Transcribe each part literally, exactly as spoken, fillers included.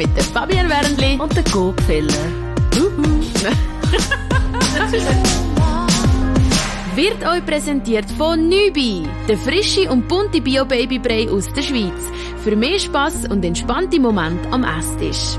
mit der Fabienne Wernli und der Gopfeller. Wird euch präsentiert von Nübi, der frische und bunte Bio-Baby-Brei aus der Schweiz. Für mehr Spass und entspannte Momente am Esstisch.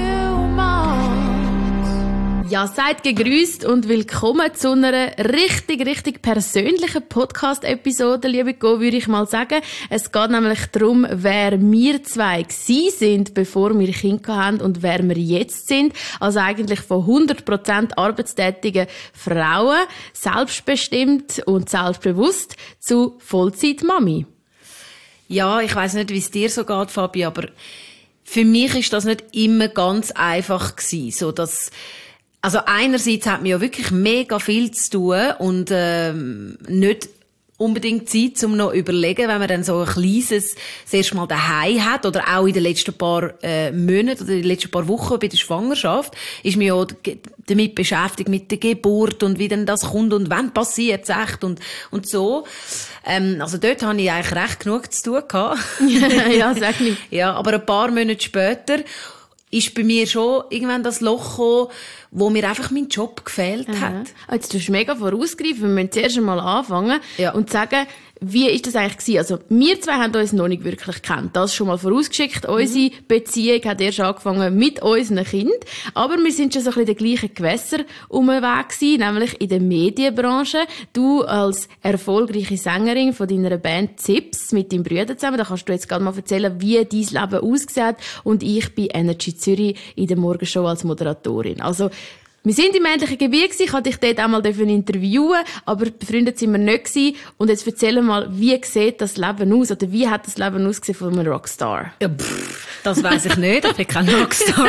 Ja, seid gegrüßt und willkommen zu einer richtig, richtig persönlichen Podcast-Episode, liebe Go, würde ich mal sagen. Es geht nämlich darum, wer wir zwei gsi sind, bevor wir Kinder haben und wer wir jetzt sind. Also eigentlich von hundert Prozent arbeitstätigen Frauen, selbstbestimmt und selbstbewusst, zu Vollzeit-Mami. Ja, ich weiss nicht, wie es dir so geht, Fabi, aber für mich ist das nicht immer ganz einfach gewesen, so dass Also einerseits hat man ja wirklich mega viel zu tun und ähm, nicht unbedingt Zeit, um noch zu überlegen, wenn man dann so ein kleines das erste Mal daheim hat oder auch in den letzten paar äh, Monaten oder in den letzten paar Wochen bei der Schwangerschaft, ist man ja damit beschäftigt mit der Geburt und wie denn das kommt und wann passiert es echt und, und so. Ähm, also dort hatte ich eigentlich recht genug zu tun gehabt. Ja, sag nicht. Ja, aber ein paar Monate später ist bei mir schon irgendwann das Loch gekommen, wo mir einfach mein Job gefehlt Aha. hat. Jetzt tust du mega vorausgreifen. Wir müssen zuerst einmal anfangen Ja. und sagen, wie ist das eigentlich gewesen? Also, wir zwei haben uns noch nicht wirklich gekannt. Das schon mal vorausgeschickt. Mhm. Unsere Beziehung hat erst angefangen mit unseren Kindern. Aber wir sind schon so ein bisschen in den gleichen Gewässern unterwegs gewesen, nämlich in der Medienbranche. Du als erfolgreiche Sängerin von deiner Band Zips mit deinem Bruder zusammen. Da kannst du jetzt gerade mal erzählen, wie dein Leben aussieht. Und ich bei Energy Zürich in der Morgenshow als Moderatorin. Also, wir sind im ähnlichen Gebiet gewesen. Ich wollte dich dort einmal interviewen, aber befreundet sind wir nicht gewesen. Und jetzt erzähl mal, wie sieht das Leben aus? Oder wie hat das Leben ausgesehen von einem Rockstar? Ja, pff, das weiss ich nicht. Ich bin kein Rockstar.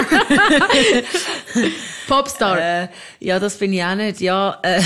Popstar? Äh, ja, das bin ich auch nicht. Ja, äh,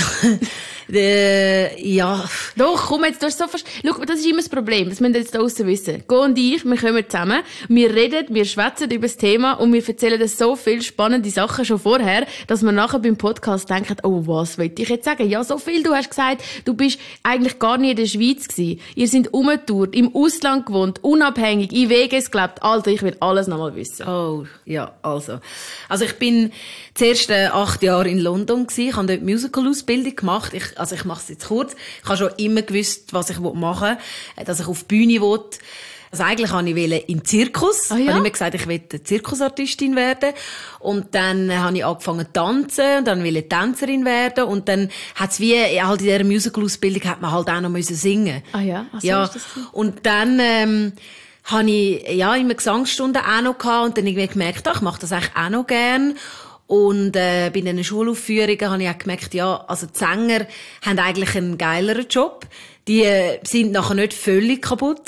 äh, ja. Doch, komm jetzt, du hast so fast... Schau, das ist immer das Problem, das müssen wir jetzt da draussen wissen. Go und ich, wir kommen zusammen, wir reden, wir schwätzen über das Thema und wir erzählen uns so viele spannende Sachen schon vorher, dass wir nachher beim Podcast denken, oh, was wollte ich jetzt sagen? Ja, so viel, du hast gesagt, du bist eigentlich gar nie in der Schweiz gewesen. Ihr seid umgetourt, im Ausland gewohnt, unabhängig, in W Gs gelebt. Alter, ich will alles nochmal wissen. Oh, ja, also. Also ich bin zuerst äh, acht Jahre in London gewesen. Ich habe dort Musical-Ausbildung gemacht. Ich, also ich mache es jetzt kurz. Ich habe schon immer gewusst, was ich machen will, dass ich auf die Bühne will. Also eigentlich wollte ich im Zirkus. Ah, ja? Ich habe mir gesagt, ich will Zirkusartistin werden. Und dann habe ich angefangen zu tanzen und dann wollte ich Tänzerin werden. Und dann hat es wie, halt in dieser Musical-Ausbildung hat man halt auch noch müssen singen. Ah ja? Ach so, ja. ist das so? Und dann, ähm, habe ich, ja, immer Gesangsstunden auch noch gehabt und dann irgendwie gemerkt, ach, ich mache das eigentlich auch noch gern. Und, äh, bei diesen Schulaufführungen habe ich auch gemerkt, ja, also die Sänger haben eigentlich einen geileren Job. Die äh, sind nachher nicht völlig kaputt.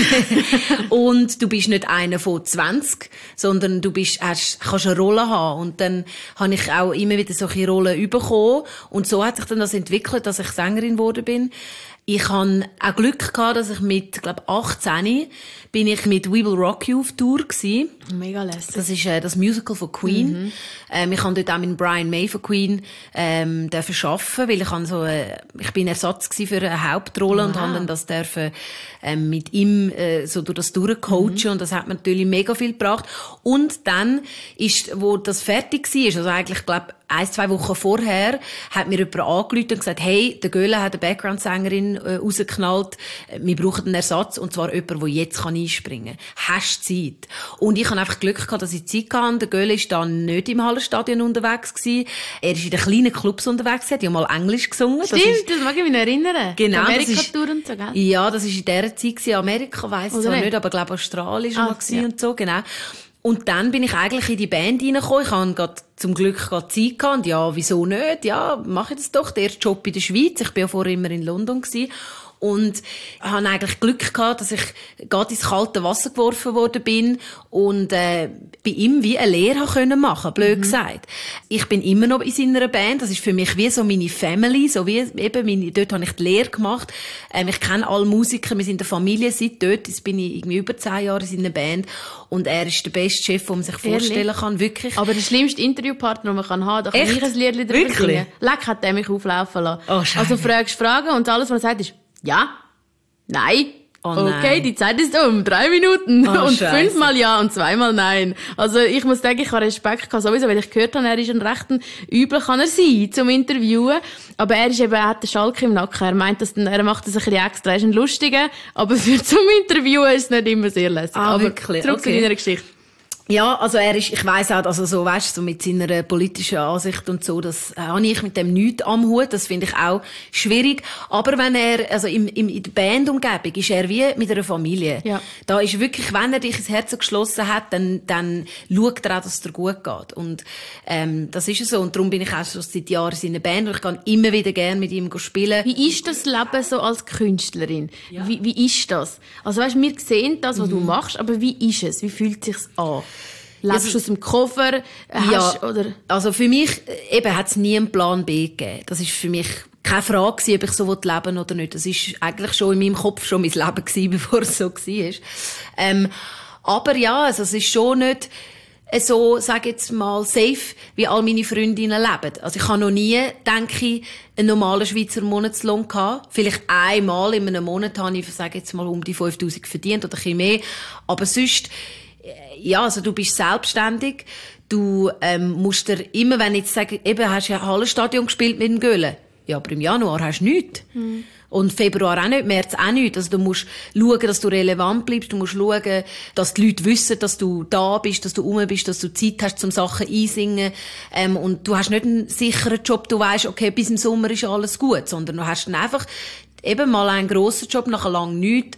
Und du bist nicht einer von zwanzig, sondern du bist, hast, kannst eine Rolle haben. Und dann habe ich auch immer wieder solche Rollen bekommen. Und so hat sich dann das entwickelt, dass ich Sängerin geworden bin. Ich hatte auch Glück gehabt, dass ich mit, glaube achtzehn bin ich mit We Will Rock You auf Tour gewesen. Mega lässig. Das ist äh, das Musical von Queen. Mhm. Ähm, ich durfte dort auch mit Brian May von Queen ähm, dürfen arbeiten, weil ich habe so, äh, ich bin Ersatz gewesen für eine Hauptrolle. Wow. Und habe dann das dürfen ähm, mit ihm äh, so durch das durchcoachen. Mhm. Und das hat mir natürlich mega viel gebracht. Und dann ist, wo das fertig war, also eigentlich, glaube ein, zwei Wochen vorher, hat mir jemand angerufen und gesagt, hey, der Göhle hat eine Background-Sängerin äh, rausgeknallt, wir brauchen einen Ersatz, und zwar jemand, der jetzt einspringen kann. Hast du Zeit? Und ich habe einfach Glück gehabt, dass ich Zeit hatte. Der Göhle war dann nicht im Hallenstadion unterwegs gewesen. Er ist in den kleinen Clubs unterwegs, er hat ja mal Englisch gesungen. Stimmt, das, ist, das mag ich mich noch erinnern. Genau. Amerika-Tour und so, gell? Ja, das war in dieser Zeit gewesen. Amerika, weiss ich zwar nicht, aber ich glaube, Australien war ah, mal ja. und so, genau. Und dann bin ich eigentlich in die Band reingekommen. Ich hatte gerade zum Glück gerade Zeit gehabt. Und ja, wieso nicht? Ja, mache ich das doch. Der erste Job in der Schweiz. Ich bin ja vorher immer in London gewesen. Und habe eigentlich Glück gehabt, dass ich gerade ins kalte Wasser geworfen worden bin und äh, bei ihm wie eine Lehre können machen, blöd mhm. gesagt. Ich bin immer noch in seiner Band. Das ist für mich wie so meine Family, so wie eben meine, dort habe ich die Lehre gemacht. Ähm, ich kenne alle Musiker, wir sind eine Familie seit dort. Jetzt bin ich irgendwie über zehn Jahre in seiner Band und er ist der beste Chef, den man sich vorstellen Ehrlich? kann, wirklich. Aber der schlimmste Interviewpartner, den man kann haben, da kann Echt? ich ein Lied drüber singen. Leck hat der mich auflaufen lassen. Oh, also fragst Fragen und alles, was er sagt, ist ja, nein, Oh okay, die Zeit ist um. Drei Minuten. Oh, und Scheisse. fünfmal ja und zweimal nein. Also ich muss sagen, ich habe Respekt gehabt, sowieso, weil ich gehört habe, er ist ein recht übel kann er sein zum Interviewen. Aber er ist eben, er hat den Schalk im Nacken. Er meint, dass, er macht das ein bisschen extra. Er ist ein Lustiger, aber für zum Interviewen ist es nicht immer sehr lässig. Ah, aber wirklich? zurück Okay. zu deiner Geschichte. Ja, also er ist, ich weiss auch, also so, weißt, so mit seiner politischen Ansicht und so, das äh, habe ich mit dem nichts am Hut, das finde ich auch schwierig. Aber wenn er, also im, im, in der Bandumgebung ist er wie mit einer Familie. Ja. Da ist wirklich, wenn er dich ins Herz geschlossen hat, dann, dann schaut er auch, dass es dir gut geht. Und, ähm, das ist so. Und darum bin ich auch schon seit Jahren in seiner Band und ich kann immer wieder gerne mit ihm spielen. Wie ist das Leben so als Künstlerin? Ja. Wie, wie ist das? Also weißt, wir sehen das, was mhm. du machst, aber wie ist es? Wie fühlt es sich an? Lebst also, du aus dem Koffer? Hast, ja, oder? Also für mich eben hat es nie einen Plan B gegeben. Das ist für mich keine Frage gewesen, ob ich so leben will oder nicht. Das ist eigentlich schon in meinem Kopf schon mein Leben gewesen, bevor es so war. Ähm, aber ja, also es ist schon nicht so, sag jetzt mal, safe, wie all meine Freundinnen leben. Also ich habe noch nie, denke ich, einen normalen Schweizer Monatslohn gehabt. Vielleicht einmal in einem Monat habe ich, sag jetzt mal, um die fünftausend verdient oder ein bisschen mehr. Aber sonst, ja, also du bist selbstständig. Du ähm, musst dir immer, wenn ich jetzt sage, eben hast du ja Hallenstadion gespielt mit dem Göhlen. Ja, aber im Januar hast du nichts. Mhm. Und Februar auch nicht, März auch nicht. Also du musst schauen, dass du relevant bleibst. Du musst schauen, dass die Leute wissen, dass du da bist, dass du rum bist, dass du Zeit hast, zum Sachen einsingen. Ähm, und du hast nicht einen sicheren Job, du weißt, okay, bis im Sommer ist alles gut. Sondern du hast dann einfach eben mal einen grossen Job, nachher lang nichts.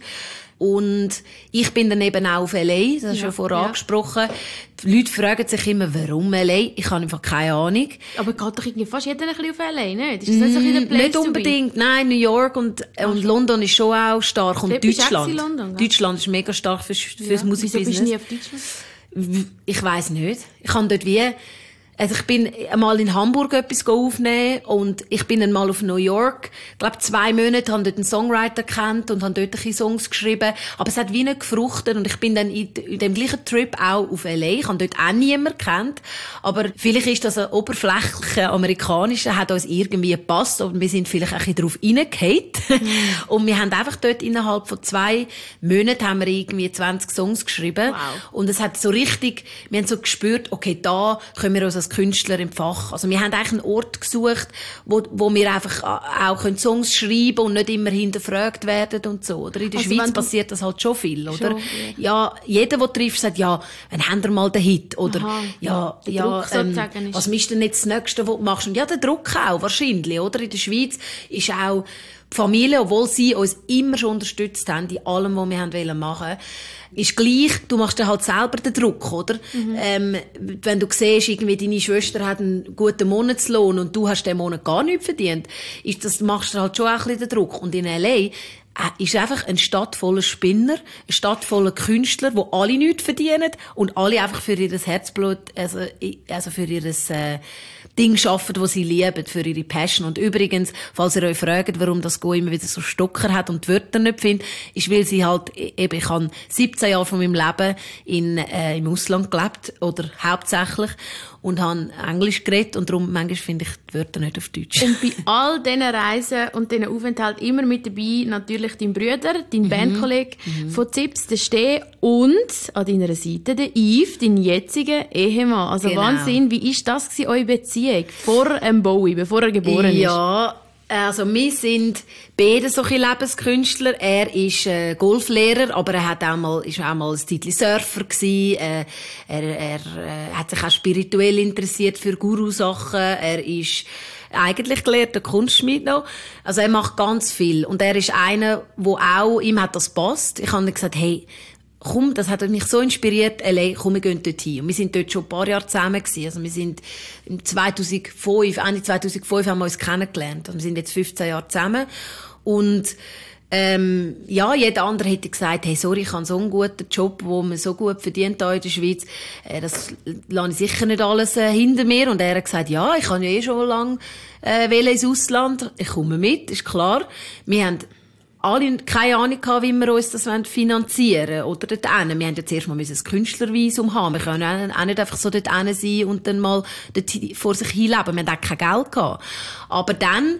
Und ich bin dann eben auch auf L A, das hast du ja, ja vorher ja. angesprochen. Die Leute fragen sich immer, warum L A? Ich habe einfach keine Ahnung. Aber geht doch irgendwie fast jeder ein bisschen auf L A, nicht? Ist das nicht so ein bisschen der Place Nicht unbedingt, nein, New York und, Ach, und London ist schon auch stark. Und Deutschland. London, Deutschland ist mega stark fürs, fürs ja. Musikbusiness. Wieso bist du nie auf Deutschland? Ich weiss nicht. Ich habe dort wie... Also ich bin einmal in Hamburg etwas aufnehmen und ich bin einmal auf New York. Ich glaube, zwei Monate, habe dort einen Songwriter gekannt und habe dort ein bisschen Songs geschrieben. Aber es hat wie nicht gefruchtet und ich bin dann in, in dem gleichen Trip auch auf L A. Ich habe dort auch niemanden gekannt. Aber vielleicht ist das ein oberflächlicher amerikanischer, hat uns irgendwie gepasst und wir sind vielleicht ein bisschen drauf reingefallen. Mm. Und wir haben einfach dort innerhalb von zwei Monaten haben wir irgendwie zwanzig Songs geschrieben. Wow. Und es hat so richtig, wir haben so gespürt, okay, da können wir uns als Künstler im Fach. Also wir haben eigentlich einen Ort gesucht, wo, wo wir einfach auch Songs schreiben können und nicht immer hinterfragt werden und so. Oder in der also Schweiz passiert das halt schon viel, oder? Schon, ja. ja, jeder, der trifft, sagt, ja, wann haben wir mal den Hit? Oder, Aha, ja, ja, ähm, was ist denn jetzt das Nächste, was du machst? Und ja, der Druck auch, wahrscheinlich, oder? In der Schweiz ist auch die Familie, obwohl sie uns immer schon unterstützt haben, in allem, was wir machen wollten, ist gleich, du machst dann halt selber den Druck, oder? Mhm. Ähm, wenn du siehst, irgendwie deine Schwester hat einen guten Monatslohn und du hast den Monat gar nichts verdient, ist das, machst du halt schon auch ein bisschen den Druck. Und in L A ist einfach eine Stadt voller Spinner, eine Stadt voller Künstler, die alle nichts verdienen und alle einfach für ihr Herzblut, also, also für ihr äh, Ding arbeiten, das sie lieben, für ihre Passion. Und übrigens, falls ihr euch fragt, warum das Go immer wieder so Stocker hat und die Wörter nicht findet, ist, weil sie halt, eben, ich habe siebzehn Jahre von meinem Leben in, äh, im Ausland gelebt, oder hauptsächlich, und habe Englisch geredet und darum manchmal finde ich die Wörter nicht auf Deutsch. Und bei all diesen Reisen und diesen Aufenthalten immer mit dabei natürlich dein Bruder, dein mhm. Bandkollege mhm. von Zips, der Steh, und an deiner Seite der Yves, dein jetziger Ehemann. Also genau. Wahnsinn, wie war das gewesen, eure Beziehung vor ähm, Bowie, bevor er geboren ist? Ja, also wir sind beide solche Lebenskünstler. Er ist äh, Golflehrer, aber er hat auch mal, ist auch mal ein Zeitchen Surfer gewesen. Äh, er er äh, hat sich auch spirituell interessiert für Guru-Sachen. Er ist eigentlich gelehrter Kunstschmied noch. Also er macht ganz viel. Und er ist einer, wo auch, ihm hat das passt. Ich habe ihm gesagt, hey, komm, das hat mich so inspiriert, L A, komm, wir gehen dort hin. Und wir sind dort schon ein paar Jahre zusammen gewesen. Also wir sind im zweitausendfünf, Ende zweitausendfünf haben wir uns kennengelernt. Also wir sind jetzt fünfzehn Jahre zusammen. Und, ähm, ja, jeder andere hätte gesagt, hey, sorry, ich habe so einen guten Job, wo man so gut verdient hier in der Schweiz. Äh, das lasse ich sicher nicht alles äh, hinter mir. Und er hat gesagt, ja, ich habe ja eh schon lange, äh, wählen ins Ausland. Ich komme mit, ist klar. Wir haben alle keine Ahnung gehabt, wie wir uns das finanzieren wollen. Oder dort hin. Wir haben ja zuerst mal ein Künstlervisum haben. Wir können auch nicht einfach so dort hin sein und dann mal dort vor sich hin leben. Wir hatten auch kein Geld gehabt. Aber dann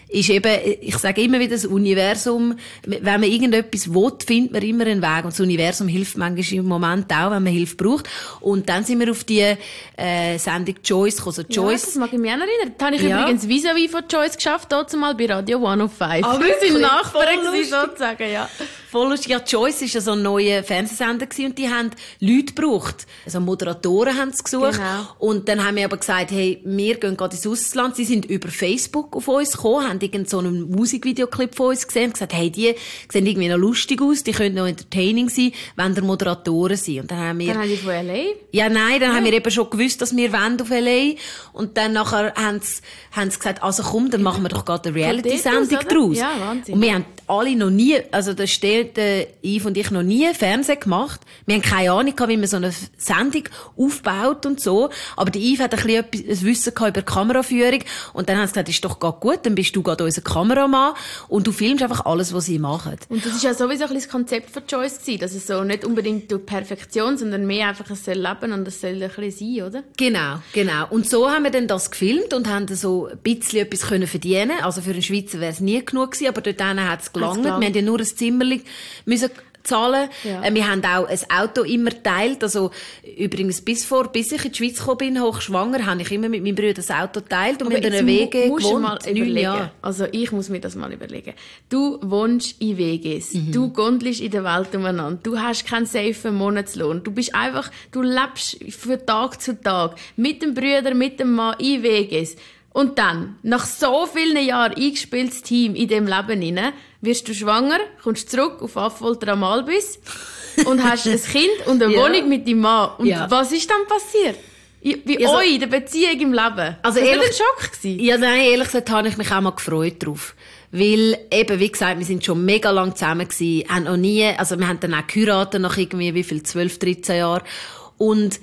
ist eben, ich sage immer wieder, das Universum, wenn man irgendetwas will, findet man immer einen Weg. Und das Universum hilft manchmal im Moment auch, wenn man Hilfe braucht. Und dann sind wir auf die äh, Sendung Joyce gekommen. So Joyce. Ja, das mag ich mich auch noch erinnern. Da habe ich Ja. übrigens vis-à-vis von Joyce geschafft, dort mal bei Radio hundertfünf. Ah, wir wirklich? sind Nachbarn Voll gewesen, sozusagen, ja. Voll lustig. Ja, Joyce war ja so ein neuer Fernsehsender gewesen und die haben Leute gebraucht. Also Moderatoren haben sie gesucht. Genau. Und dann haben wir aber gesagt, hey, wir gehen gerade ins Ausland. Sie sind über Facebook auf uns gekommen, haben irgend so einen Musikvideoclip von uns gesehen und gesagt, hey, die sehen irgendwie noch lustig aus, die können noch entertaining sein, wenn der Moderatoren sind. Und dann haben wir... Dann haben die von L A? Ja, nein, dann Ja. haben wir eben schon gewusst, dass wir wollen auf L A. Und dann nachher haben sie, haben sie gesagt, also komm, dann machen wir doch gerade eine Reality-Sendung dort aus, oder? draus. Ja, Wahnsinn. Und wir haben alle noch nie, also da steht äh, Yves und ich noch nie Fernsehen gemacht. Wir haben keine Ahnung gehabt, wie man so eine Sendung aufbaut und so. Aber der Yves hat ein bisschen etwas, ein Wissen gehabt über Kameraführung. Und dann haben sie gesagt, ist doch gerade gut, dann bist du gerade unser Kameramann und du filmst einfach alles, was sie machen. Und das ist ja sowieso ein bisschen das Konzept von Joyce gewesen, dass es so nicht unbedingt durch Perfektion, sondern mehr einfach, es soll leben und es soll ein bisschen sein, oder? Genau, genau. Und so haben wir dann das gefilmt und haben dann so ein bisschen etwas können verdienen. Also für einen Schweizer wäre es nie genug gewesen, aber dort hat es gelangt. Wir haben ja nur ein Zimmerchen müssen zahlen. Ja. Äh, Wir haben auch ein Auto immer geteilt. Also, übrigens, bis vor, bis ich in die Schweiz gekommen bin, hochschwanger, habe ich immer mit meinem Bruder das Auto geteilt und wir haben in einer W G mu- musst du gewohnt. mal neun überlegen. Jahre. Also ich muss mir das mal überlegen. Du wohnst in W Gs, Mhm. du gondelst in der Welt umeinander, du hast keinen safen Monatslohn, du bist einfach, du lebst von Tag zu Tag mit dem Bruder, mit dem Mann in W Gs. Und dann, nach so vielen Jahren eingespieltes Team in diesem Leben hinein, wirst du schwanger, kommst zurück auf Affolter am Albis und hast ein Kind und eine Ja. Wohnung mit deinem Mann. Und Ja. was ist dann passiert? I- Bei Also- euch, in der Beziehung im Leben? Also das war ehrlich- nicht ein Schock gewesen? Ja, nein, ehrlich gesagt habe ich mich auch mal gefreut drauf. Weil, eben, wie gesagt, wir sind schon mega lang zusammen gewesen, haben noch nie, also wir haben dann auch geheiratet nach irgendwie, wie viel, zwölf, dreizehn Jahren. Und,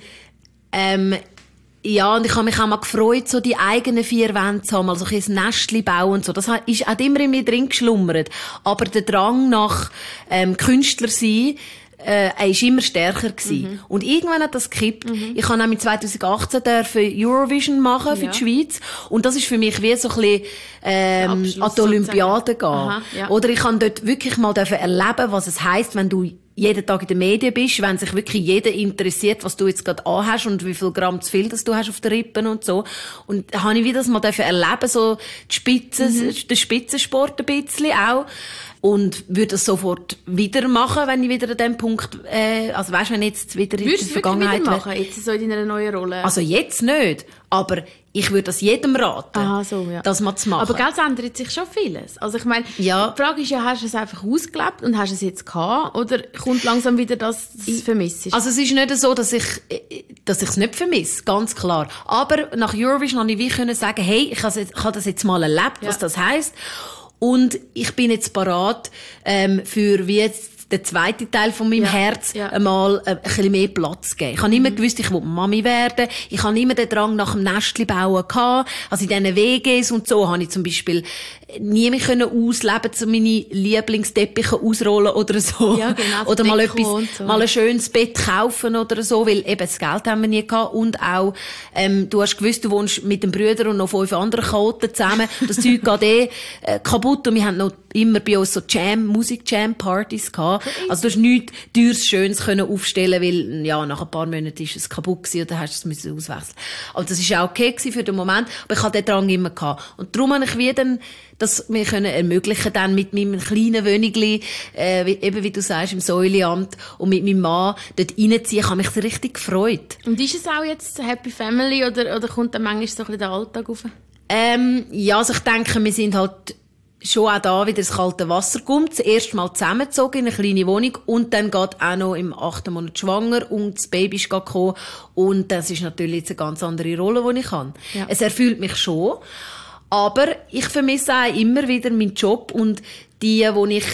ähm, ja, und ich habe mich auch mal gefreut, so die eigenen vier Wände zu haben, also ein bisschen ein Nestchen bauen und so. Das hat, ist, hat immer in mir drin geschlummert. Aber der Drang nach, ähm, Künstler sein, äh, er ist immer stärker gewesen. Mhm. Und irgendwann hat das gekippt. Ich habe nämlich zwanzig achtzehn dürfen Eurovision machen für Ja. die Schweiz. Und das ist für mich wie so ein bisschen, ähm, Abschluss an die Olympiade gehen. Aha, ja. Oder ich kann dort wirklich mal dürfen erleben, was es heisst, wenn du jeden Tag in den Medien bist, wenn sich wirklich jeder interessiert, was du jetzt gerade anhast und wie viel Gramm zu viel das du hast auf den Rippen und so. Und da habe ich wieder das mal dürfen erleben, so die Spitze, Mhm. den Spitzensport ein bisschen auch. Und würde das sofort wieder machen, wenn ich wieder an dem Punkt, äh, also weißt, wenn ich jetzt wieder in Würdest die du wirklich wieder Vergangenheit wäre. machen, jetzt so in deiner neuen Rolle? Also jetzt nicht, aber ich würde das jedem raten, Aha, so, ja. das mal zu machen. Aber gell, es ändert sich schon vieles. Also ich meine, Ja. die Frage ist ja, hast du es einfach ausgelebt und hast es jetzt gehabt? Oder kommt langsam wieder das, das vermisst? Also es ist nicht so, dass ich dass ich es nicht vermisse, ganz klar. Aber nach Eurovision konnte ich wie können sagen, hey, ich habe ich habe das jetzt mal erlebt, Ja. was das heisst. Und ich bin jetzt parat ähm, für wie jetzt der zweite Teil von meinem Ja, Herz ja. einmal äh, ein bisschen mehr Platz zu geben. Ich habe immer gewusst, ich will Mami werden. Ich habe immer den Drang nach dem Nestli bauen gehabt. Also in diesen W Gs und so habe ich zum Beispiel nie mehr können ausleben, so meine Lieblingsteppiche ausrollen oder so. Ja, genau, so oder mal Deko etwas, und so. mal ein schönes Bett kaufen oder so, weil eben das Geld haben wir nie gehabt. Und auch, ähm, du hast gewusst, du wohnst mit dem Bruder und noch fünf anderen Chaoten zusammen. Das Zeug geht eh äh, kaputt und wir haben noch immer bei uns so Jam, Musik-Jam-Partys gehabt. Also du hast nichts Teures, Schönes können aufstellen, weil, ja, nach ein paar Monaten ist es kaputt gewesen und dann hast du es müssen auswechseln. Aber das war auch okay gewesen für den Moment, aber ich hatte den Drang immer gehabt. Und darum habe ich wieder dann das mir können ermöglichen dann mit meinem kleinen Wönigli, äh, wie, eben wie du sagst, im Säuleamt und mit meinem Mann dort reinziehen. Ich habe mich so richtig gefreut. Und ist es auch jetzt Happy Family oder, oder kommt dann manchmal so ein bisschen der Alltag auf? Ähm, ja, also ich denke, wir sind halt schon auch da wieder ins kalte Wasser kommt. Das erste Mal zusammengezogen in eine kleine Wohnung und dann geht auch noch im achten Monat schwanger und das Baby ist gekommen. Und das ist natürlich jetzt eine ganz andere Rolle, die ich habe. Ja. Es erfüllt mich schon. Aber ich vermisse auch immer wieder meinen Job und die, wo ich,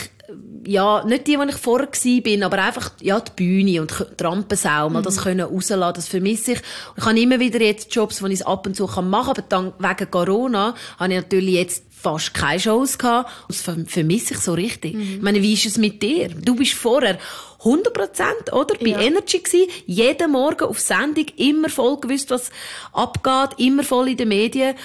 ja, nicht die, wo ich vorher gsi bin, aber einfach, ja, die Bühne und die Rampensau, mal das können rauslassen, das vermisse ich. Und ich habe immer wieder jetzt Jobs, wo ich es ab und zu machen kann, aber dann, wegen Corona, habe ich natürlich jetzt fast keine Shows gehabt. Und das ver- vermisse ich so richtig. Mhm. Ich meine, wie ist es mit dir? Du bist vorher hundert Prozent, oder? Bei Ja. Energy gsi, jeden Morgen auf Sendung, immer voll gewusst, was abgeht, immer voll in den Medien.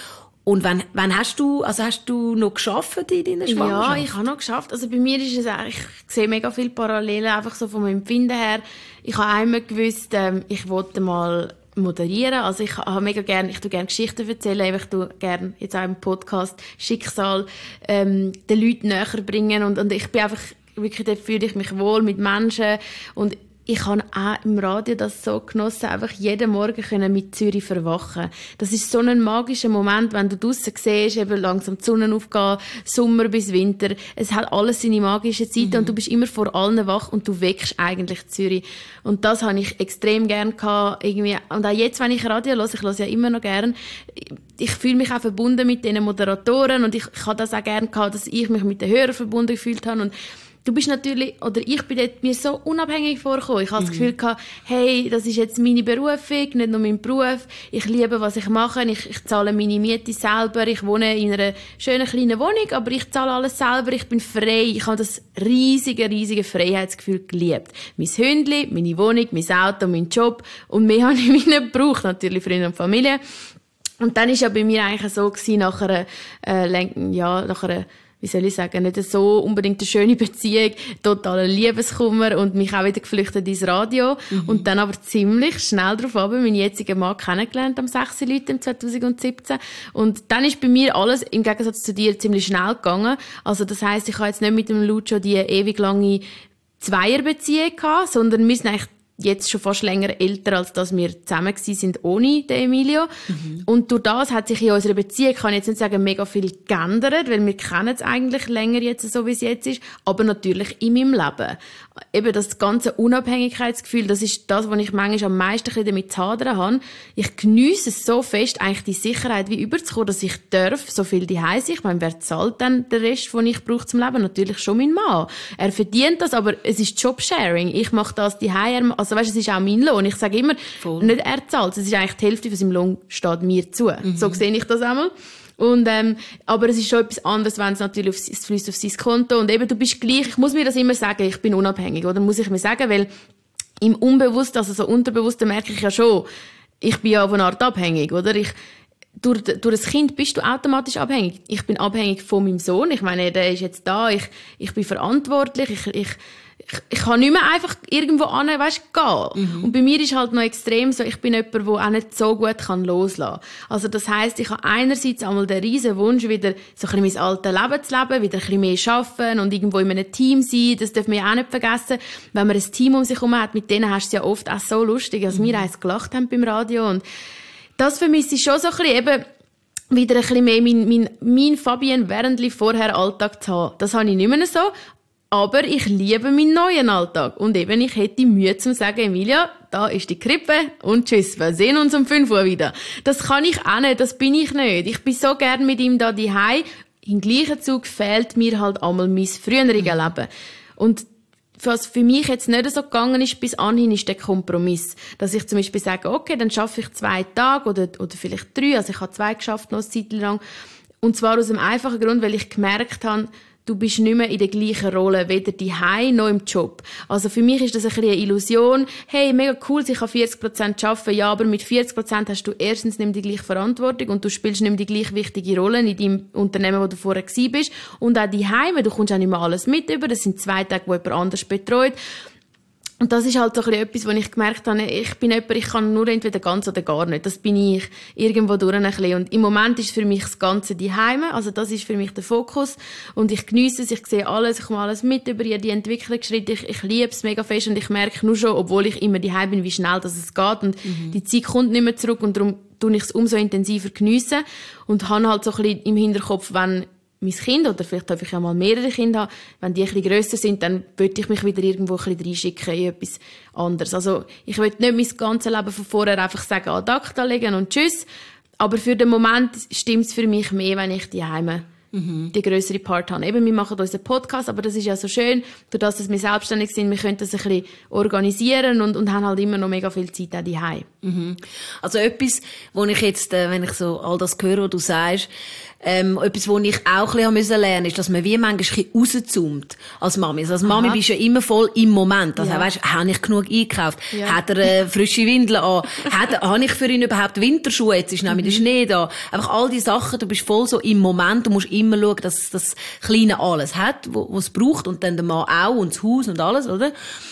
Und wann, wann hast du, also hast du noch gearbeitet in deiner Schwangerschaft? Ja, ich habe noch geschafft. Also bei mir ist es eigentlich, ich sehe mega viele Parallelen, einfach so vom Empfinden her. Ich habe einmal gewusst, ähm, ich wollte mal moderieren. Also ich habe mega gerne, ich tue gerne Geschichten erzählen, ich tue gerne jetzt auch im Podcast Schicksal ähm, den Leuten näher bringen und, und ich bin einfach wirklich, dort fühle ich mich wohl mit Menschen und ich habe auch im Radio das so genossen, einfach jeden Morgen können mit Zürich verwachen. Das ist so ein magischer Moment, wenn du draussen siehst, eben langsam die Sonne aufgehen, Sommer bis Winter. Es hat alles seine magische Zeit mhm. und du bist immer vor allen wach und du weckst eigentlich Zürich. Und das habe ich extrem gern gehabt, irgendwie. Und auch jetzt, wenn ich Radio höre, ich höre ja immer noch gern, ich fühle mich auch verbunden mit diesen Moderatoren und ich, ich habe das auch gern gehabt, dass ich mich mit den Hörern verbunden gefühlt habe und du bist natürlich, oder ich bin dort mir so unabhängig vorgekommen. Ich hatte mhm. das Gefühl gehabt, hey, das ist jetzt meine Berufung, nicht nur mein Beruf. Ich liebe, was ich mache. Ich, ich zahle meine Miete selber. Ich wohne in einer schönen kleinen Wohnung, aber ich zahle alles selber. Ich bin frei. Ich habe das riesige, riesige Freiheitsgefühl geliebt. Mein Hündli, meine Wohnung, mein Auto, mein Job. Und mehr habe ich mich nicht gebraucht. Natürlich Freunde und Familie. Und dann war ja bei mir eigentlich so gewesen, nach einer, äh, ja, nach einer, wie soll ich sagen, nicht so unbedingt eine schöne Beziehung, totaler Liebeskummer und mich auch wieder geflüchtet ins Radio. Mhm. Und dann aber ziemlich schnell darauf ab, meinen jetzigen Mann kennengelernt am sechs Leuten zwanzig siebzehn. Und dann ist bei mir alles im Gegensatz zu dir ziemlich schnell gegangen. Also das heisst, ich habe jetzt nicht mit dem Lucio die ewig lange Zweierbeziehung gehabt, sondern wir sind eigentlich jetzt schon fast länger älter, als dass wir zusammen gewesen sind ohne den Emilio. Mhm. Und durch das hat sich in unserer Beziehung, kann ich jetzt nicht sagen, mega viel geändert, weil wir kennen es eigentlich länger jetzt, so wie es jetzt ist, aber natürlich in meinem Leben. Eben das ganze Unabhängigkeitsgefühl, das ist das, was ich manchmal am meisten damit zu hadern habe. Ich geniesse es so fest, eigentlich die Sicherheit wie überzukommen, dass ich darf, so viel daheim sein. Ich meine, wer zahlt dann den Rest, den ich brauche zum Leben? Natürlich schon mein Mann. Er verdient das, aber es ist Jobsharing. Ich mache das daheim. Also weißt, es ist auch mein Lohn. Ich sage immer, Voll. Nicht er zahlt. Es ist eigentlich die Hälfte von seinem Lohn steht mir zu. Mhm. So sehe ich das einmal. Und, ähm, aber es ist schon etwas anderes, wenn es natürlich auf, es fließt auf sein Konto. Und eben, du bist gleich, ich muss mir das immer sagen, ich bin unabhängig, oder? Muss ich mir sagen, weil im Unbewussten, also so Unterbewussten merke ich ja schon, ich bin ja auf eine Art abhängig, oder? Ich, durch, durch ein Kind bist du automatisch abhängig. Ich bin abhängig von meinem Sohn. Ich meine, der ist jetzt da, ich, ich bin verantwortlich, ich, ich, Ich, ich kann nicht mehr einfach irgendwo hin, weißt, gehen. Mhm. Und bei mir ist halt noch extrem so, ich bin jemand, der auch nicht so gut kann loslassen kann. Also das heisst, ich habe einerseits einmal den riesen Wunsch, wieder so ein bisschen mein altes Leben zu leben, wieder ein bisschen mehr arbeiten und irgendwo in einem Team sein. Das dürfen wir ja auch nicht vergessen. Wenn man ein Team um sich herum hat, mit denen hast du es ja oft auch so lustig, als mhm. wir eins gelacht haben beim Radio. Und das vermisse ich schon so ein bisschen, eben, wieder ein bisschen mehr mein, mein, mein Fabian Wernli vorher Alltag zu haben. Das habe ich nicht mehr so. Aber ich liebe meinen neuen Alltag. Und eben, ich hätte Mühe zu sagen, Emilia, da ist die Krippe und tschüss, wir sehen uns um fünf Uhr wieder. Das kann ich auch nicht, das bin ich nicht. Ich bin so gern mit ihm da daheim. Im gleichen Zug fehlt mir halt einmal mein früheres Leben. Und was für mich jetzt nicht so gegangen ist, bis anhin, ist der Kompromiss. Dass ich zum Beispiel sage, okay, dann schaffe ich zwei Tage oder, oder vielleicht drei. Also ich habe zwei geschafft noch eine Zeit lang. Und zwar aus dem einfachen Grund, weil ich gemerkt habe, du bist nicht mehr in der gleichen Rolle, weder daheim noch im Job. Also für mich ist das ein bisschen eine Illusion. Hey, mega cool, ich kann vierzig Prozent arbeiten, ja, aber mit vierzig Prozent hast du erstens nicht mehr die gleiche Verantwortung und du spielst nicht mehr die gleich wichtige Rolle in deinem Unternehmen, wo du vorher gewesen bist. Und auch daheim, du kommst auch nicht mehr alles mit über. Das sind zwei Tage, wo jemand anders betreut. Und das ist halt so ein bisschen etwas, wo ich gemerkt habe, ich bin jemand, ich kann nur entweder ganz oder gar nicht. Das bin ich irgendwo durch ein bisschen. Und im Moment ist für mich das Ganze die Heime. Also das ist für mich der Fokus. Und ich geniesse es, ich sehe alles, ich komme alles mit über die Entwicklungsschritte. Ich, ich liebe es mega fest und ich merke nur schon, obwohl ich immer die Heim bin, wie schnell das es geht. Und mhm. die Zeit kommt nicht mehr zurück und darum tue ich es umso intensiver geniessen. Und habe halt so ein bisschen im Hinterkopf, wenn mein Kind, oder vielleicht darf ich ja mal mehrere Kinder haben, wenn die ein bisschen grösser sind, dann würde ich mich wieder irgendwo ein bisschen reinschicken in etwas anderes. Also ich will nicht mein ganzes Leben von vorher einfach sagen, ad acta legen und tschüss. Aber für den Moment stimmt es für mich mehr, wenn ich die Heime mhm. die grössere Part habe. Eben, wir machen unseren Podcast, aber das ist ja so schön, dadurch, dass wir selbstständig sind, wir können das ein bisschen organisieren und, und haben halt immer noch mega viel Zeit auch daheim. Mhm. Also etwas, wo ich jetzt, wenn ich so all das höre, was du sagst, Ähm, etwas, was ich auch ein bisschen lernen musste, ist, dass man wie manchmal ein bisschen rauszoomt als Mami. Also als Mami bist du ja immer voll im Moment. Also, ja. Weißt, habe ich genug eingekauft? Ja. Hat er äh, frische Windeln an? Hat, habe ich für ihn überhaupt Winterschuhe? Jetzt ist nämlich mhm. der Schnee da. Einfach all die Sachen, du bist voll so im Moment. Du musst immer schauen, dass das Kleine alles hat, was es braucht. Und dann der Mann auch und das Haus und alles, oder?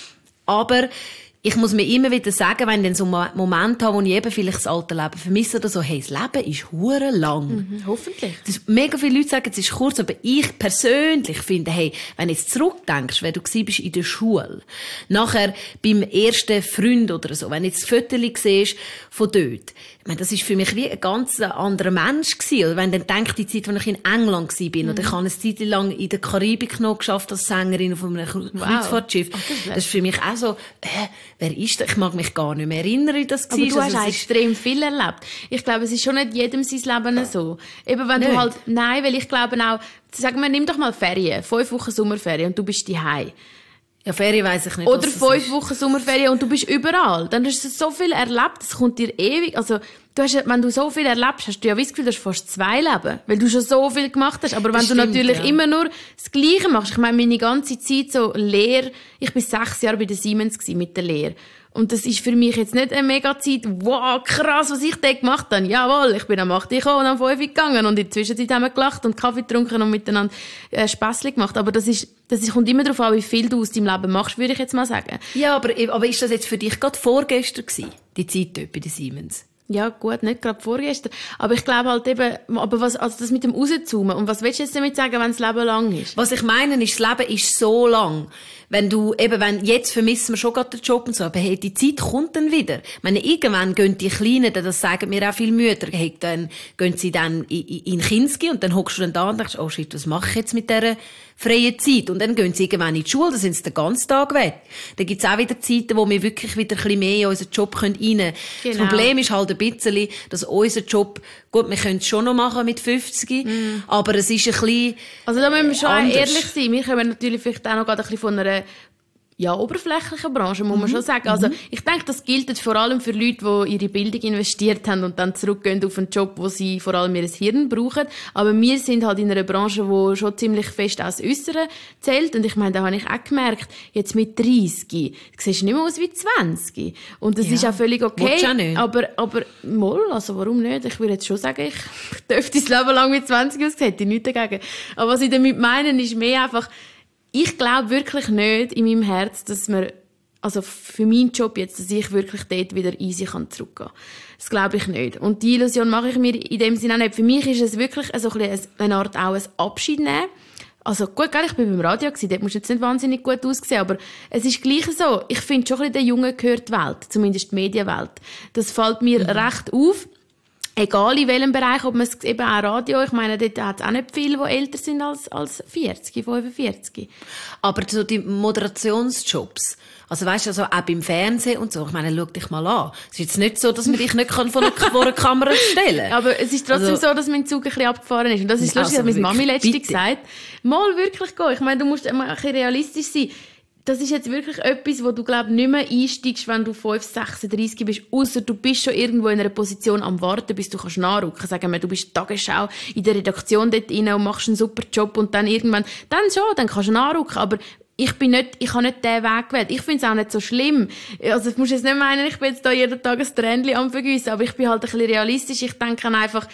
Aber ich muss mir immer wieder sagen, wenn ich dann so einen Moment habe, wo ich eben vielleicht das alte Leben vermisse oder so, hey, das Leben ist hure lang. Mhm, hoffentlich. Das, mega viele Leute sagen, es ist kurz, aber ich persönlich finde, hey, wenn du jetzt zurückdenkst, wenn du bist in der Schule, nachher beim ersten Freund oder so, wenn du jetzt das Foto siehst von dort, ich meine, das ist für mich wie ein ganz anderer Mensch gewesen. Oder wenn du dann denkst, die Zeit, als ich in England war, mhm. oder ich habe eine Zeit lang in der Karibik noch geschafft als Sängerin auf einem Kreuzfahrtschiff. Wow. Okay, das ist für mich auch so, äh, wer ist das? Ich mag mich gar nicht mehr erinnern, wie das war. Aber du also, hast extrem viel erlebt. Ich glaube, es ist schon nicht jedem sein Leben so. Eben wenn nicht. Du halt, nein, weil ich glaube auch, sagen wir, nimm doch mal Ferien, fünf Wochen Sommerferien und du bist daheim. Ja, Ferien weiss ich nicht, oder fünf Wochen Sommerferien und du bist überall. Dann hast du so viel erlebt, es kommt dir ewig, also, du hast, wenn du so viel erlebst, hast du ja das Gefühl, du hast fast zwei Leben, weil du schon so viel gemacht hast. Aber wenn das du stimmt, natürlich ja. immer nur das Gleiche machst, ich meine, meine ganze Zeit so Lehre, ich war sechs Jahre bei der Siemens mit der Lehre. Und das ist für mich jetzt nicht eine mega Zeit, wow, krass, was ich da gemacht habe. Jawohl, ich bin am acht Uhr gekommen und am fünf Uhr gegangen und in der Zwischenzeit haben wir gelacht und Kaffee getrunken und miteinander äh, Späßli gemacht. Aber das ist, das kommt immer darauf an, wie viel du aus deinem Leben machst, würde ich jetzt mal sagen. Ja, aber, aber ist das jetzt für dich gerade vorgestern gewesen, die Zeit dort bei der Siemens? Ja, gut, nicht gerade vorgestern. Aber ich glaube halt eben, aber was, also das mit dem Rauszoomen. Und was willst du jetzt damit sagen, wenn das Leben lang ist? Was ich meine, ist, das Leben ist so lang. Wenn du, eben, wenn, jetzt vermissen wir schon gerade den Job und so, aber hey, die Zeit kommt dann wieder. Ich meine, irgendwann gehen die Kleinen, das sagen mir auch viele Mütter, hey, dann gehen sie dann in, in Kinski und dann hockst du dann da und denkst, oh shit, was mache ich jetzt mit dieser freien Zeit? Und dann gehen sie irgendwann in die Schule, dann sind sie den ganzen Tag weg. Dann gibt's auch wieder Zeiten, wo wir wirklich wieder ein bisschen mehr in unseren Job rein können. Genau. Das Problem ist halt ein bisschen, dass unser Job, gut, wir können es schon noch machen mit fünfzig, mm. aber es ist ein bisschen also da müssen wir schon anders. Ehrlich sein. Wir kommen natürlich vielleicht auch noch gerade ein bisschen von einer ja, oberflächliche Branche, muss man mhm. schon sagen. Also, ich denke, das gilt vor allem für Leute, die ihre Bildung investiert haben und dann zurückgehen auf einen Job, wo sie vor allem ihr Hirn brauchen. Aber wir sind halt in einer Branche, die schon ziemlich fest aus Äußeren zählt. Und ich meine, da habe ich auch gemerkt, jetzt mit dreißig, du siehst nicht mehr aus wie zwanzig. Und das ja. ist auch völlig okay. Auch nicht. Aber, aber, mal, also warum nicht? Ich würde jetzt schon sagen, ich dürfte das Leben lang mit zwanzig aussehen, hätte ich nichts dagegen. Aber was ich damit meine, ist mehr einfach, ich glaube wirklich nicht in meinem Herz, dass man, also für meinen Job jetzt, dass ich wirklich dort wieder easy kann zurückgehen kann. Das glaube ich nicht. Und die Illusion mache ich mir in dem Sinne auch nicht. Für mich ist es wirklich so ein bisschen eine Art auch ein Abschied nehmen. Also gut, gell, ich bin beim Radio gewesen, dort musst du jetzt nicht wahnsinnig gut aussehen, aber es ist gleich so. Ich finde schon ein bisschen, der Junge gehört die Welt, zumindest die Medienwelt. Das fällt mir mhm. recht auf. Egal in welchem Bereich, ob man es eben auch Radio, ich meine, dort hat es auch nicht viele, die älter sind als, als vierzig, fünfundvierzig. Aber so die Moderationsjobs, also weißt du, also auch beim Fernsehen und so, ich meine, schau dich mal an. Es ist jetzt nicht so, dass man dich nicht vor eine, vor eine Kamera stellen kann. Aber es ist trotzdem also, so, dass mein Zug ein bisschen abgefahren ist. Und das ist lustig, also, hat meine Mami letztens gesagt. Mal wirklich gehen. Ich meine, du musst immer ein bisschen realistisch sein. Das ist jetzt wirklich etwas, wo du, glaub, nicht mehr einsteigst, wenn du fünf, sechsunddreißig bist, ausser du bist schon irgendwo in einer Position am Warten, bis du kannst nachrücken. Sagen wir, du bist Tagesschau in der Redaktion dort rein und machst einen super Job und dann irgendwann, dann schon, dann kannst du nachrücken. Aber ich bin nicht, ich habe nicht diesen Weg gewählt. Ich finde es auch nicht so schlimm. Also, ich muss jetzt nicht meinen, ich bin jetzt da jeden Tag ein Tränchen am Vergüssen, aber ich bin halt ein bisschen realistisch. Ich denke einfach,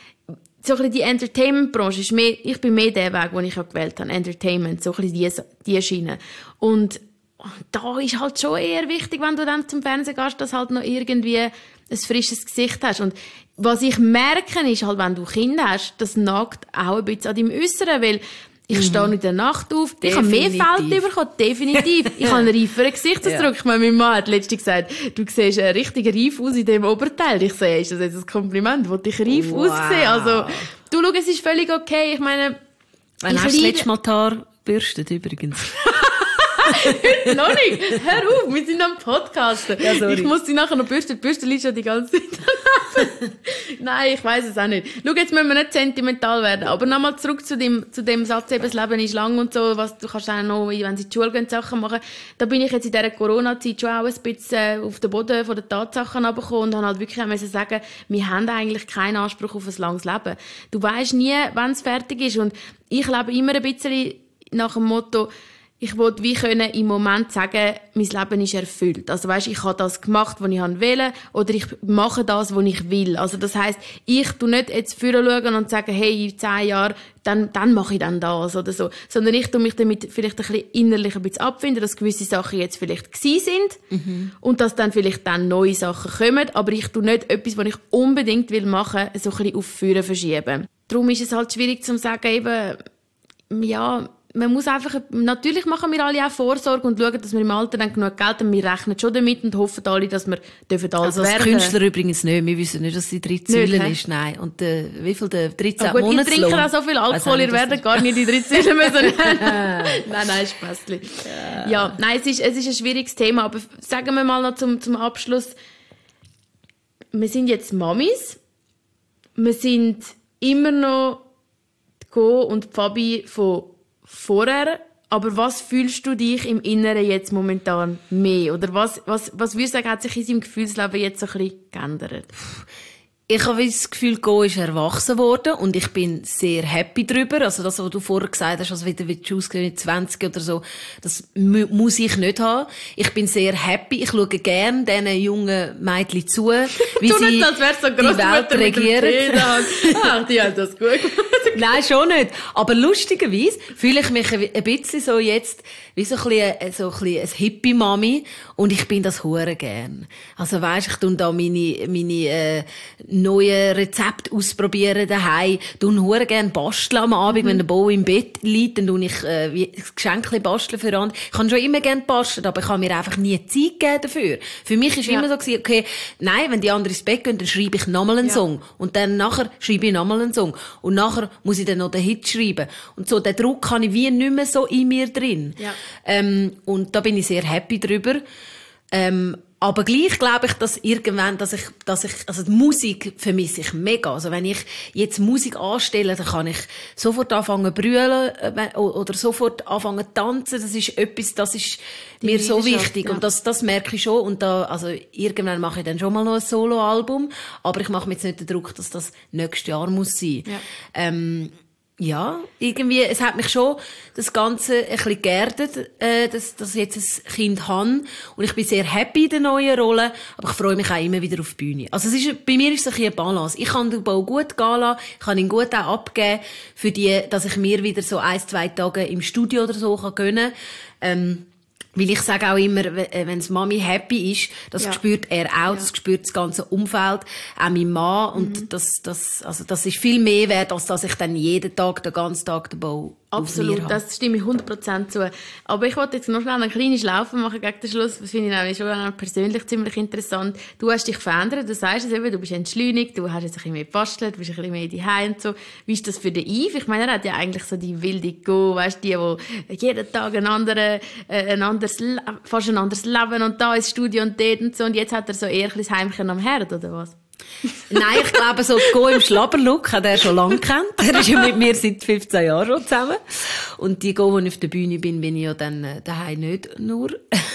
so ein bisschen die Entertainment-Branche ist mehr, ich bin mehr der Weg, den ich auch gewählt habe. Entertainment, so ein bisschen die, die Schiene. Und da ist halt schon eher wichtig, wenn du dann zum Fernsehen gehst, dass halt noch irgendwie ein frisches Gesicht hast. Und was ich merke, ist halt, wenn du Kinder hast, das nagt auch ein bisschen an deinem Äußeren, weil ich stehe in der Nacht auf, ich habe mehr Feld bekommen, definitiv. Ich habe einen reiferen Gesichtsausdruck. Ja. Ich meine, mein Mann hat letztens gesagt, du siehst äh, richtig reif aus in dem Oberteil. Ich sage, ist das jetzt ein Kompliment? Wollte ich reif wow. aussehen? Also, du, schau, es ist völlig okay. Ich meine, wann hast du das letzte Mal die Haare gebürstet, übrigens? Heute noch nicht. Hör auf, wir sind am Podcasten. Ja, sorry. Ich muss sie nachher noch bürsten. Die Bürste liegt schon die ganze Zeit daneben. Nein, ich weiss es auch nicht. Schau, jetzt müssen wir nicht sentimental werden. Aber nochmal zurück zu dem, zu dem Satz, eben, das Leben ist lang und so, was du kannst auch noch, wenn sie in die Schule gehen, Sachen machen. Da bin ich jetzt in dieser Corona-Zeit schon auch ein bisschen auf den Boden von den Tatsachen runtergekommen und habe halt wirklich auch müssen sagen, wir haben eigentlich keinen Anspruch auf ein langes Leben. Du weisst nie, wann es fertig ist. Und ich lebe immer ein bisschen nach dem Motto, ich wollte wie können im Moment sagen, mein Leben ist erfüllt. Also weisst, ich habe das gemacht, was ich wollte, oder ich mache das, was ich will. Also das heisst, ich tu nicht jetzt vorne schauen und sagen, hey, in zehn Jahren, dann, dann mache ich dann das oder so. Sondern ich tu mich damit vielleicht ein bisschen innerlich ein bisschen abfinden, dass gewisse Sachen jetzt vielleicht gsi sind mhm. und dass dann vielleicht dann neue Sachen kommen. Aber ich tu nicht etwas, was ich unbedingt will machen, so ein bisschen auf vorne verschieben. Darum ist es halt schwierig zu sagen, eben, ja, man muss einfach, natürlich machen wir alle auch Vorsorge und schauen, dass wir im Alter dann genug Geld haben. Wir rechnen schon damit und hoffen alle, dass wir dürfen alles also als werden. Künstler übrigens nicht. Wir wissen nicht, dass die dritte Säule ist. Nein. Und äh, wie viel der dreizehn oh, Monatslohn? Ich trinke auch so viel Alkohol, ihr werdet gar nicht die dritte Säule müssen. Nein, nein, Spaßli. Ja. ja, nein, es ist, es ist ein schwieriges Thema. Aber sagen wir mal noch zum, zum Abschluss. Wir sind jetzt Mamis. Wir sind immer noch die Go und die Fabi von vorher, aber was fühlst du dich im Inneren jetzt momentan mehr? Oder was, was, was würdest du sagen, hat sich in deinem Gefühlsleben jetzt so ein bisschen geändert? Ich habe das Gefühl, Go ist erwachsen worden und ich bin sehr happy drüber. Also das, was du vorher gesagt hast, also wieder wie du ausgesehen mit zwanzig oder so, das mu- muss ich nicht haben. Ich bin sehr happy. Ich schaue gerne diesen jungen Mädchen zu, wie sie nicht, als wär's so die Welt regieren. Ach, die haben das gut gemacht. Nein, schon nicht. Aber lustigerweise fühle ich mich ein bisschen so jetzt wie so ein bisschen, so ein, bisschen ein Hippie-Mami und ich bin das hure gern. Also weisst, ich tue da meine, meine äh, neue Rezepte ausprobieren daheim. Tun hure gern basteln am Abend, mhm. wenn der Bo im Bett liegt, dann tue ich äh, wie ein Geschenk basteln für andere. Ich kann schon immer gern basteln, aber ich habe mir einfach nie Zeit gegeben dafür. Für mich ist ja. immer so gewesen, okay, nein, wenn die anderen ins Bett gehen, dann schreibe ich nochmal einen ja. Song und dann nachher schreibe ich nochmal einen Song und nachher muss ich dann noch den Hit schreiben. Und so, den Druck habe ich wie nicht mehr so in mir drin. Ja. Ähm, und da bin ich sehr happy drüber. Ähm, aber gleich glaube ich, dass irgendwann, dass ich, dass ich, also die Musik vermisse ich mega. Also wenn ich jetzt Musik anstelle, dann kann ich sofort anfangen zu brüllen, äh, oder sofort anfangen zu tanzen. Das ist etwas, das ist die mir so wichtig. Ja. Und das, das merke ich schon. Und da, also irgendwann mache ich dann schon mal noch ein Soloalbum. Aber ich mache mir jetzt nicht den Druck, dass das nächstes Jahr muss sein. Ja. Ähm, Ja, irgendwie, es hat mich schon das Ganze ein bisschen geerdet, äh, dass, dass ich jetzt ein Kind habe. Und ich bin sehr happy in der neuen Rolle, aber ich freue mich auch immer wieder auf die Bühne. Also es ist, bei mir ist es ein bisschen eine Balance. Ich kann den Bau gut gehen lassen, ich kann ihn gut auch abgeben, für die, dass ich mir wieder so ein, zwei Tage im Studio oder so kann gönnen. Ähm, Weil ich sage auch immer, wenn das Mami happy ist, das ja. spürt er auch, ja. das spürt das ganze Umfeld, auch mein Mann. Und mhm. das, das, also das ist viel mehr wert, als dass ich dann jeden Tag, den ganzen Tag den Bau Absolut, das stimme ich hundert Prozent zu. Aber ich wollte jetzt noch schnell eine kleine Schlaufe machen gegen den Schluss. Das finde ich nämlich schon persönlich ziemlich interessant. Du hast dich verändert, du sagst es eben, du bist entschleunigt, du hast jetzt ein bisschen mehr gebastelt, du bist ein bisschen mehr daheim und so. Wie ist das für den Yves? Ich meine, er hat ja eigentlich so die wilde Go, weißt du, die, die jeden Tag ein, andere, äh, ein anderes, fast ein anderes Leben und da ins Studio und dort und so. Und jetzt hat er so eher ein bisschen das Heimchen am Herd, oder was? Nein, ich glaube, so Go im Schlabberlook hat er schon lange kennt. Er ist ja mit mir seit fünfzehn Jahren schon zusammen. Und die Go, wo ich auf der Bühne bin, bin ich ja dann daheim nicht nur.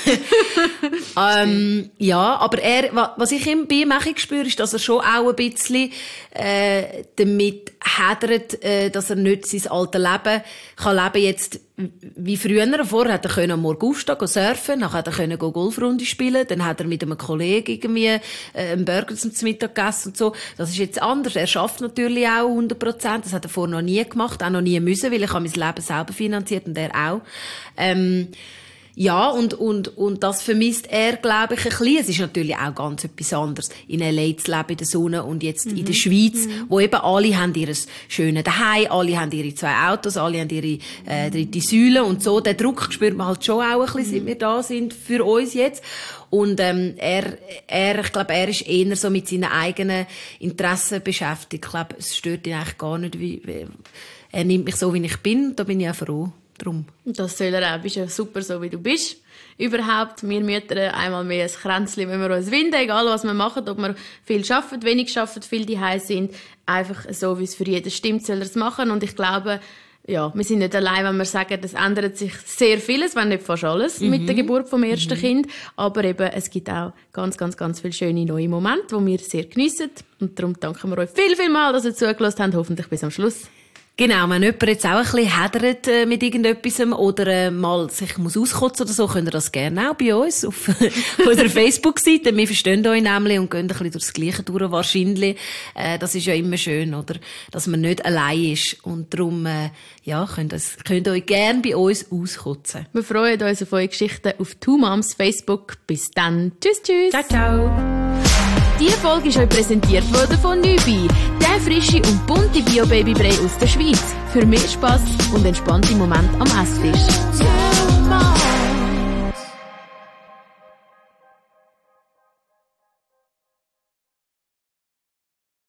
ähm, ja, aber er, was ich ihm bei ihm auch spüre, ist, dass er schon auch ein bisschen äh, damit hadert, äh, dass er nicht sein altes Leben kann leben jetzt wie früher. Vorher hat er am Morgen aufstehen, gehen surfen, dann hat er Golfrunde spielen, dann hat er mit einem Kollegen irgendwie äh, einen Burger zum Mittag gegessen und so. Das ist jetzt anders. Er schafft natürlich auch hundert Prozent. Das hat er vorher noch nie gemacht, auch noch nie müssen, weil ich habe mein Leben selber finanziert und er auch. Ähm, Ja, und, und, und das vermisst er, glaube ich, ein bisschen. Es ist natürlich auch ganz etwas anderes, in L A zu leben, in der Sonne, und jetzt mhm. in der Schweiz, mhm. wo eben alle haben ihr schönes Daheim, alle haben ihre zwei Autos, alle haben ihre äh, dritte Säule und so. Den Druck spürt man halt schon auch ein bisschen, seit wir da sind, für uns jetzt. Und ähm, er, er, ich glaube, er ist eher so mit seinen eigenen Interessen beschäftigt. Ich glaube, es stört ihn eigentlich gar nicht, wie, wie er nimmt mich so, wie ich bin, da bin ich auch froh. Drum. Und das soll er auch. Du bist ja super, so wie du bist. Überhaupt, wir Mütter einmal mehr ein Kränzchen, wenn wir uns winden, egal was wir machen, ob wir viel arbeiten, wenig arbeiten, viel daheim sind. Einfach so, wie es für jeden stimmt, soll er es machen. Und ich glaube, ja, wir sind nicht allein, wenn wir sagen, es ändert sich sehr vieles, wenn nicht fast alles, mhm. mit der Geburt vom ersten mhm. Kind. Aber eben, es gibt auch ganz, ganz, ganz viele schöne neue Momente, die wir sehr geniessen. Und darum danken wir euch viel, viel mal, dass ihr zugelassen habt, hoffentlich bis am Schluss. Genau, wenn jemand jetzt auch ein bisschen hädert äh, mit irgendetwas oder äh, mal sich muss auskotzen oder so, könnt ihr das gerne auch bei uns auf unserer Facebook-Seite. Wir verstehen euch nämlich und gehen ein bisschen durchs Gleiche durch wahrscheinlich. Äh, das ist ja immer schön, oder? Dass man nicht allein ist. Und darum, äh, ja, könnt, das, könnt ihr euch gerne bei uns auskotzen. Wir freuen uns auf eure Geschichten auf Two Moms Facebook. Bis dann. Tschüss, tschüss. Ciao, ciao. Diese Folge ist euch präsentiert worden von Nübi, der frische und bunte Bio-Baby-Brei aus der Schweiz. Für mehr Spass und entspannte Momente am Esstisch.